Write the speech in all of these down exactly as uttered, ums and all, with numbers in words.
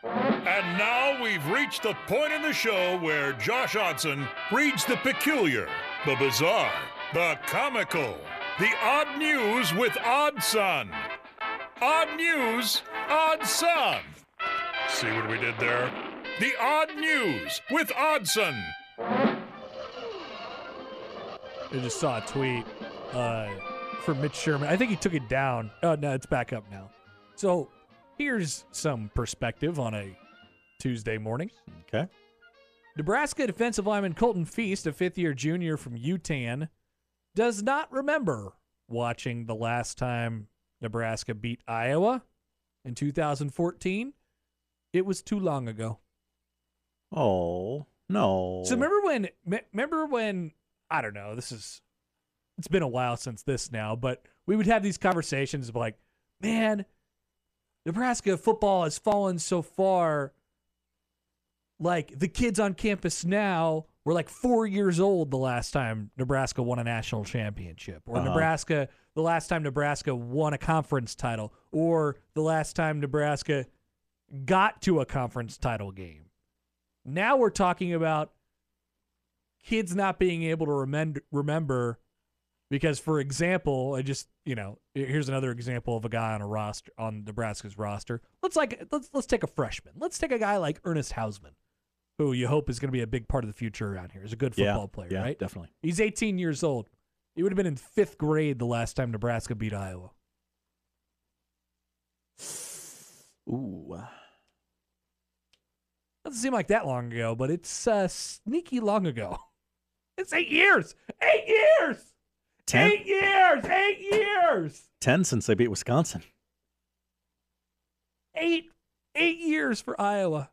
And now we've reached the point in the show where Josh Odson reads the peculiar, the bizarre, the comical, the odd news with Odd Son. Odd news, Odd Son. See what we did there? The odd news with Oddson. I just saw a tweet uh, from Mitch Sherman. I think he took it down. Oh, no, it's back up now. So here's some perspective on a Tuesday morning. Okay. Nebraska defensive lineman Colton Feast, a fifth-year junior from U T A N, does not remember watching the last time Nebraska beat Iowa in two thousand fourteen. It was too long ago. Oh, no. So remember when, remember when, I don't know, this is, it's been a while since this now, but we would have these conversations of like, man, Nebraska football has fallen so far. Like, the kids on campus now were like four years old the last time Nebraska won a national championship. Or Uh-huh. Nebraska, the last time Nebraska won a conference title. Or the last time Nebraska got to a conference title game. Now we're talking about kids not being able to remember, remember because, for example, I just, you know, here's another example of a guy on a roster, on Nebraska's roster. Let's like let's let's take a freshman. Let's take a guy like Ernest Hausman, who you hope is going to be a big part of the future around here. He's a good football yeah, player, yeah, right? Definitely. He's eighteen years old. He would have been in fifth grade the last time Nebraska beat Iowa. Ooh. Doesn't seem like that long ago, but it's uh, sneaky long ago. It's eight years. Eight years. Ten? Eight years. Eight years. Ten since they beat Wisconsin. Eight. Eight years for Iowa.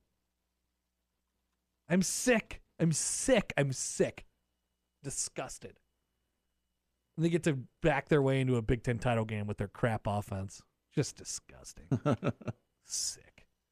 I'm sick. I'm sick. I'm sick. Disgusted. And they get to back their way into a Big Ten title game with their crap offense. Just disgusting. Sick.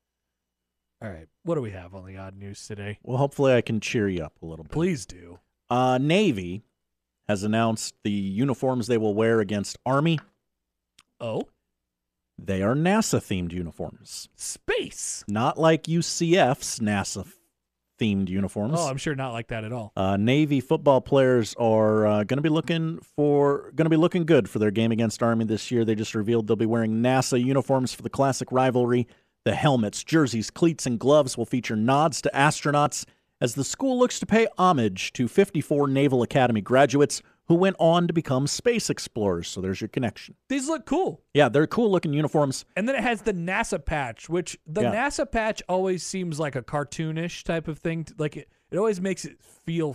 All right. What do we have on the odd news today? Well, hopefully I can cheer you up a little bit. Please do. Uh, Navy has announced the uniforms they will wear against Army. Oh? They are NASA-themed uniforms. Space. Not like U C F's NASA-themed uniforms. Oh, I'm sure not like that at all. Uh, Navy football players are uh, going to be looking for going to be looking good for their game against Army this year. They just revealed they'll be wearing NASA uniforms for the classic rivalry. The helmets, jerseys, cleats, and gloves will feature nods to astronauts as the school looks to pay homage to fifty-four Naval Academy graduates who went on to become space explorers. So there's your connection. These look cool. Yeah, they're cool-looking uniforms. And then it has the NASA patch, which the Yeah. NASA patch always seems like a cartoonish type of thing. Like it, it always makes it feel,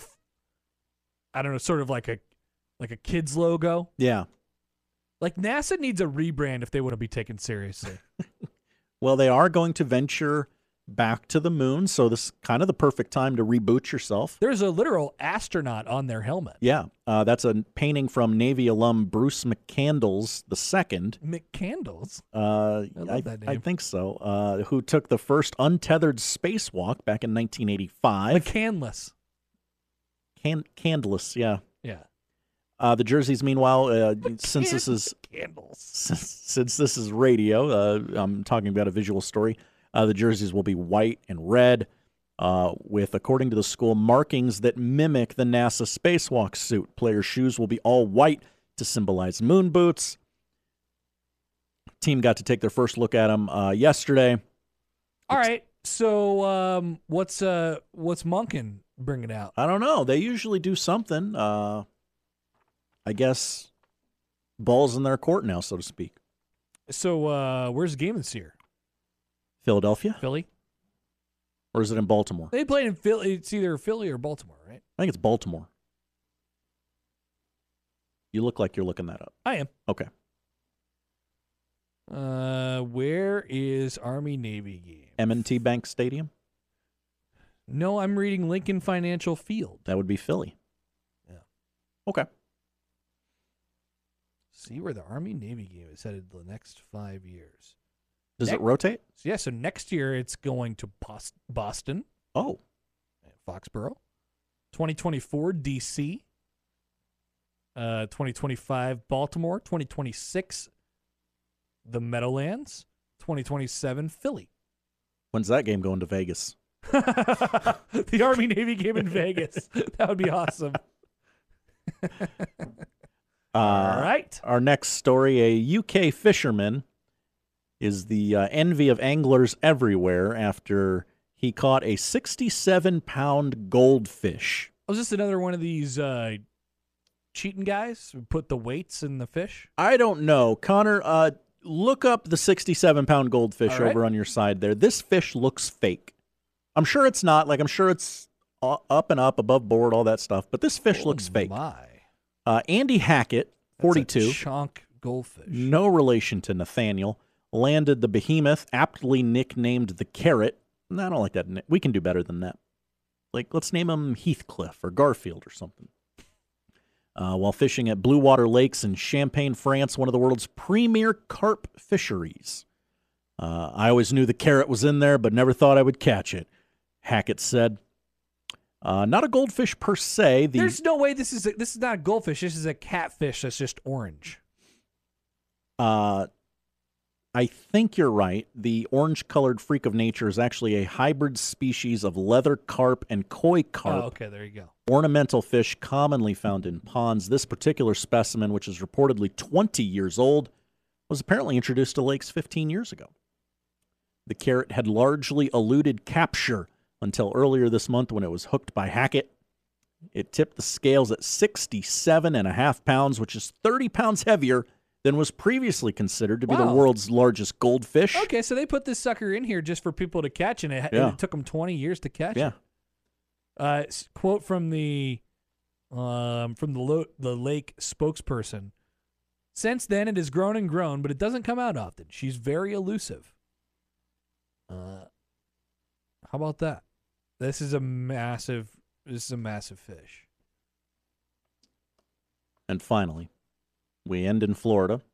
I don't know, sort of like a like a kid's logo. Yeah. Like NASA needs a rebrand if they want to be taken seriously. Well, they are going to venture back to the moon, so this is kind of the perfect time to reboot yourself. There's a literal astronaut on their helmet. Yeah, uh, that's a painting from Navy alum Bruce McCandles the second. McCandles? Uh, I love I, that name. I think so. Uh, who took the first untethered spacewalk back in nineteen eighty-five. McCandless. Can- Candless, yeah. Yeah. Uh, the jerseys, meanwhile, uh, since this is Candles. since, since this is radio, uh, I'm talking about a visual story. Uh, the jerseys will be white and red, uh, with, according to the school, markings that mimic the NASA spacewalk suit. Players' shoes will be all white to symbolize moon boots. Team got to take their first look at them uh, yesterday. All right. So um, what's uh what's Monken bringing out? I don't know. They usually do something. Uh, I guess balls in their court now, so to speak. So uh, where's the game this year? Philadelphia? Philly? Or is it in Baltimore? They played in Philly. It's either Philly or Baltimore, right? I think it's Baltimore. You look like you're looking that up. I am. Okay. Uh, where is Army Navy game? M and T Bank Stadium? No, I'm reading Lincoln Financial Field. That would be Philly. Yeah. Okay. See where the Army Navy game is headed the next five years. Does Ne- it rotate? Yeah, so next year it's going to Bos- Boston, Oh. Foxborough. twenty twenty-four, D C. Uh, twenty twenty-five, Baltimore. twenty twenty-six, the Meadowlands. twenty twenty-seven, Philly. When's that game going to Vegas? The Army-Navy game in Vegas. That would be awesome. Uh, All right. Our next story, a U K fisherman is the uh, envy of anglers everywhere after he caught a sixty-seven pound goldfish. Was this another one of these uh, cheating guys who put the weights in the fish? I don't know. Connor, uh, look up the sixty-seven pound goldfish All right. over on your side there. This fish looks fake. I'm sure it's not. Like, I'm sure it's up and up, above board, all that stuff. But this fish Oh, looks fake. My. Uh, Andy Hackett, forty-two. That's a chunk goldfish. No relation to Nathaniel. Landed the behemoth, aptly nicknamed the Carrot. No, I don't like that. We can do better than that. Like, let's name him Heathcliff or Garfield or something. Uh, while fishing at Blue Water Lakes in Champagne, France, one of the world's premier carp fisheries. Uh, I always knew the carrot was in there, but never thought I would catch it, Hackett said. Uh, not a goldfish per se. The, There's no way this is a, this is not a goldfish. This is a catfish that's just orange. Uh, I think you're right. The orange-colored freak of nature is actually a hybrid species of leather carp and koi carp. Oh, okay, there you go. Ornamental fish commonly found in ponds. This particular specimen, which is reportedly twenty years old, was apparently introduced to lakes fifteen years ago. The carrot had largely eluded capture until earlier this month when it was hooked by Hackett. It tipped the scales at sixty-seven and a half pounds, which is thirty pounds heavier than was previously considered to be Wow. the world's largest goldfish. Okay, so they put this sucker in here just for people to catch, and it, Yeah. and it took them twenty years to catch Yeah. it. Uh, s- quote from the um, from the lo- the lake spokesperson. Since then, it has grown and grown, but it doesn't come out often. She's very elusive. Uh, how about that? This is a massive. This is a massive fish. And finally, we end in Florida.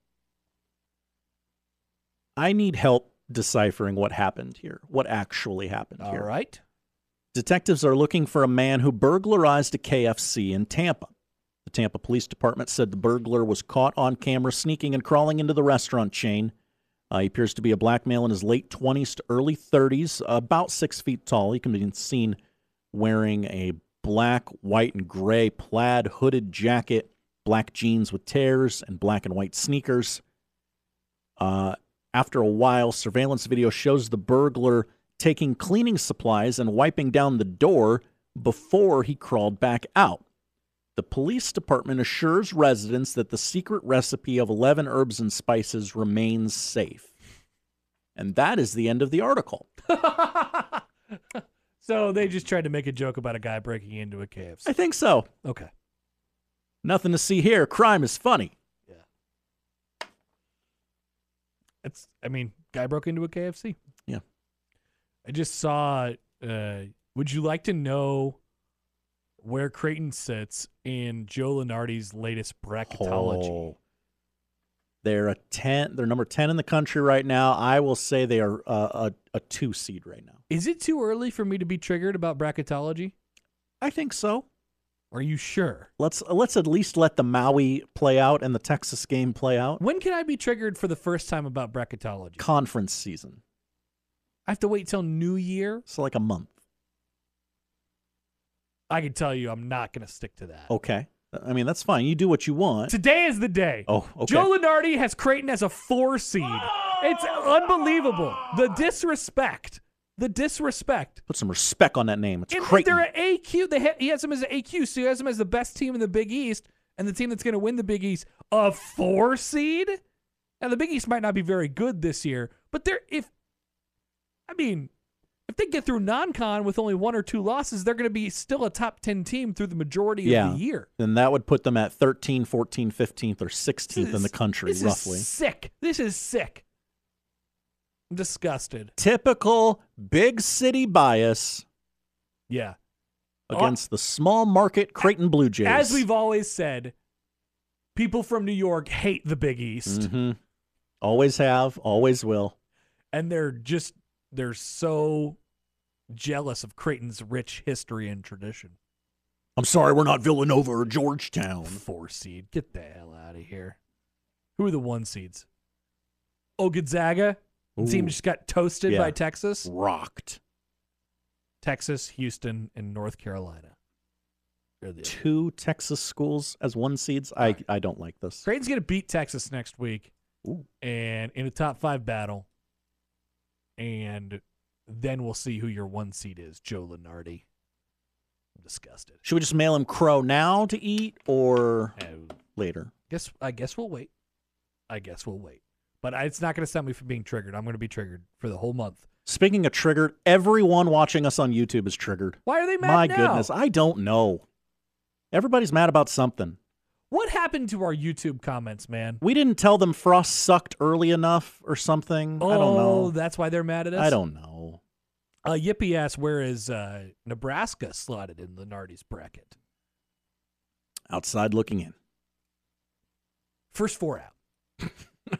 I need help deciphering what happened here, what actually happened All here. right. Detectives are looking for a man who burglarized a K F C in Tampa. The Tampa Police Department said the burglar was caught on camera sneaking and crawling into the restaurant chain. Uh, he appears to be a black male in his late twenties to early thirties, about six feet tall. He can be seen wearing a black, white, and gray plaid hooded jacket, black jeans with tears, and black and white sneakers. Uh, after a while, surveillance video shows the burglar taking cleaning supplies and wiping down the door before he crawled back out. The police department assures residents that the secret recipe of eleven herbs and spices remains safe. And that is the end of the article. So they just tried to make a joke about a guy breaking into a K F C. I think so. Okay. Nothing to see here. Crime is funny. It's. I mean, guy broke into a K F C. Yeah. I just saw. Uh, would you like to know where Creighton sits in Joe Lunardi's latest bracketology? Oh. They're a ten. They're number ten in the country right now. I will say they are uh, a a two seed right now. Is it too early for me to be triggered about bracketology? I think so. Are you sure? Let's let's at least let the Maui play out and the Texas game play out. When can I be triggered for the first time about bracketology? Conference season. I have to wait till New Year? So like a month. I can tell you I'm not going to stick to that. Okay. I mean, that's fine. You do what you want. Today is the day. Oh, okay. Joe Lunardi has Creighton as a four seed. It's unbelievable. The disrespect. The disrespect. Put some respect on that name. It's And Creighton. they're at A Q. They ha- he has them as an A Q, so he has them as the best team in the Big East, and the team that's going to win the Big East, a four seed. Now the Big East might not be very good this year, but they're if, I mean, if they get through non-con with only one or two losses, they're going to be still a top ten team through the majority yeah. of the year. Then that would put them at thirteen, fourteen, fifteenth, or sixteenth This in the is- country, this roughly. Is sick. This is sick. I'm disgusted. Typical big city bias Yeah. against the small market Creighton Blue Jays. As we've always said, people from New York hate the Big East. Mm-hmm. Always have, always will. And they're just, they're so jealous of Creighton's rich history and tradition. I'm sorry we're not Villanova or Georgetown. Four seed. Get the hell out of here. Who are the one seeds? Oh, Gonzaga? The team just got toasted Yeah. by Texas. Rocked. Texas, Houston, and North Carolina. They're the- Two Texas schools as one seeds. I, I don't like this. Creighton's going to beat Texas next week. Ooh. And in a top five battle. And then we'll see who your one seed is, Joe Lunardi. I'm disgusted. Should we just mail him crow now to eat or Uh, later? guess I guess we'll wait. I guess we'll wait. But I, it's not going to stop me from being triggered. I'm going to be triggered for the whole month. Speaking of triggered, everyone watching us on YouTube is triggered. Why are they mad My now? goodness, I don't know. Everybody's mad about something. What happened to our YouTube comments, man? We didn't tell them Frost sucked early enough or something. Oh, I don't know. that's why they're mad at us? I don't know. Uh, Yippee asks, where is uh, Nebraska slotted in Lunardi's bracket? Outside looking in. First four out.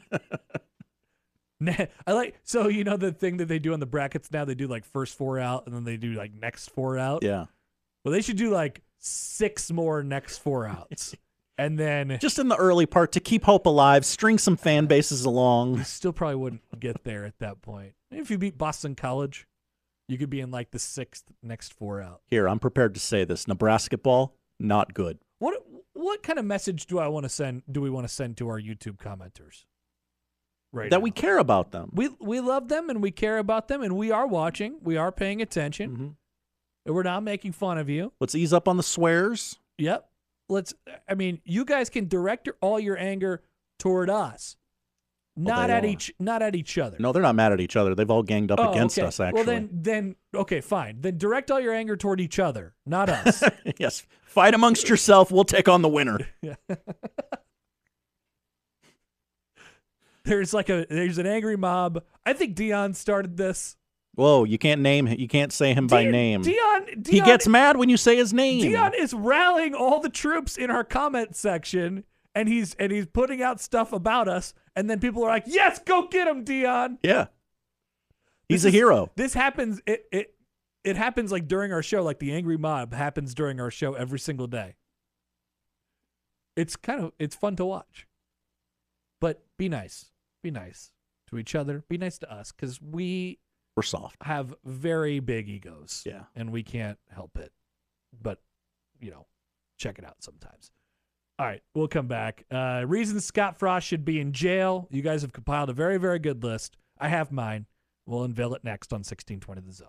Nah, I like so you know the thing that they do on the brackets now, they do like first four out and then they do like next four out. Yeah. Well, they should do like six more next four outs. And then Just in the early part to keep hope alive, string some fan bases you along. still probably wouldn't get there at that point. If you beat Boston College, you could be in like the sixth next four out. Here, I'm prepared to say this. Nebraska ball, not good. What what kind of message do I want to send do we want to send to our YouTube commenters? Right. That now? we care about them. We we love them and we care about them and we are watching. We are paying attention. Mhm. And we're not making fun of you. Let's ease up on the swears. Yep. Let's I mean, you guys can direct your, all your anger toward us. Well, Not they at are. each not at each other. No, they're not mad at each other. They've all ganged up Oh, against okay. us, actually. Well then then okay, fine. Then direct all your anger toward each other, not us. Yes. Fight amongst yourself. We'll take on the winner. Yeah. There's like a there's an angry mob. I think Dion started this. Whoa, you can't name him. You can't say him by Dion- name. Dion, Dion he gets mad when you say his name. Dion is rallying all the troops in our comment section, and he's and he's putting out stuff about us, and then people are like, "Yes, go get him, Dion." Yeah. He's This a is- hero. This happens. It it it happens like during our show. Like the angry mob happens during our show every single day. It's kind of it's fun to watch. But be nice. Be nice to each other. Be nice to us because we We're soft. have very big egos. Yeah. And we can't help it. But, you know, check it out sometimes. All right, we'll come back. Uh, reasons Scott Frost should be in jail. You guys have compiled a very, very good list. I have mine. We'll unveil it next on sixteen twenty The Zone.